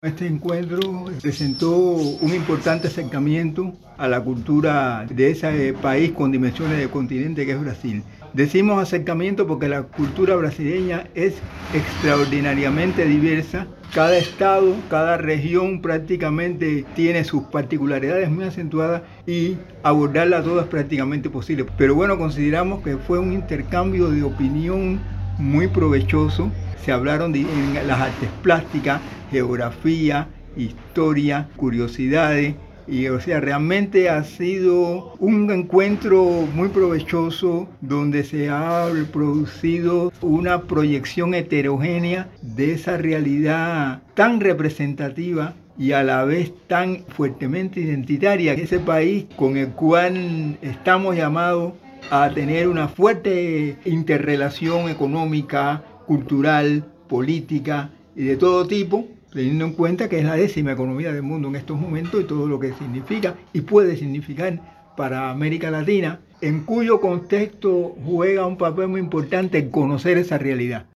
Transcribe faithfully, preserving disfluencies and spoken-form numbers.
Este encuentro presentó un importante acercamiento a la cultura de ese país con dimensiones de continente que es Brasil. Decimos acercamiento porque la cultura brasileña es extraordinariamente diversa. Cada estado, cada región prácticamente tiene sus particularidades muy acentuadas y abordarlas todas es prácticamente posible. Pero bueno, consideramos que fue un intercambio de opinión muy provechoso. Se hablaron de en las artes plásticas, geografía, historia, curiosidades, y o sea, realmente ha sido un encuentro muy provechoso donde se ha producido una proyección heterogénea de esa realidad tan representativa y a la vez tan fuertemente identitaria, ese país con el cual estamos llamados a tener una fuerte interrelación económica, cultural, política y de todo tipo, teniendo en cuenta que es la décima economía del mundo en estos momentos y todo lo que significa y puede significar para América Latina, en cuyo contexto juega un papel muy importante conocer esa realidad.